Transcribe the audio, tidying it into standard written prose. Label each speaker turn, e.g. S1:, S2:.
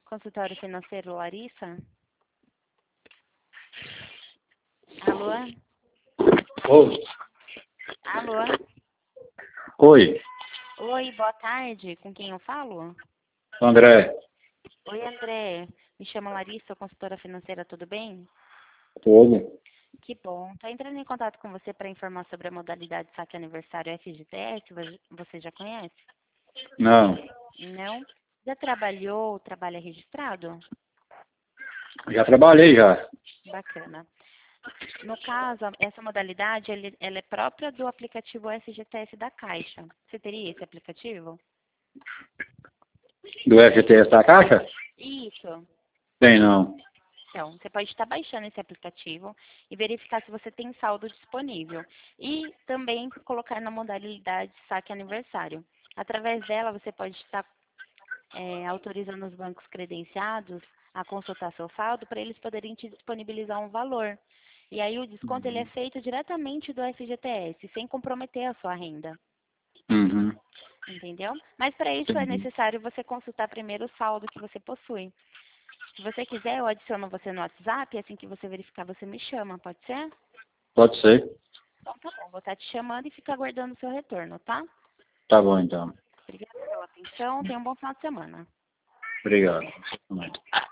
S1: Consultório financeiro Larissa? Alô?
S2: Oi.
S1: Alô?
S2: Oi,
S1: Oi, boa tarde. Com quem eu falo?
S2: André.
S1: Oi, André. Me chamo Larissa, sou consultora financeira, tudo bem?
S2: Tudo?
S1: Que bom. Estou entrando em contato com você para informar sobre a modalidade saque aniversário FGTS. Você já conhece?
S2: Não.
S1: Não? Já trabalhou ou trabalha registrado?
S2: Já trabalhei já.
S1: Bacana. No caso, essa modalidade ela é própria do aplicativo FGTS da Caixa. Você teria esse aplicativo?
S2: Do FGTS da Caixa?
S1: Isso.
S2: Tem não.
S1: Então, você pode estar baixando esse aplicativo e verificar se você tem saldo disponível. E também colocar na modalidade saque aniversário. Através dela, você pode estar autorizando os bancos credenciados a consultar seu saldo para eles poderem te disponibilizar um valor. E aí o desconto ele é feito diretamente do FGTS, sem comprometer a sua renda.
S2: Uhum.
S1: Entendeu? Mas para isso é
S2: Entendi.
S1: necessário você consultar primeiro o saldo que você possui. Se você quiser, eu adiciono você no WhatsApp, e assim que você verificar, você me chama, pode ser?
S2: Pode ser.
S1: Então tá bom, vou estar te chamando e fico aguardando o seu retorno, tá?
S2: Tá bom então.
S1: Obrigada pela atenção, tenha um bom final de semana.
S2: Obrigado.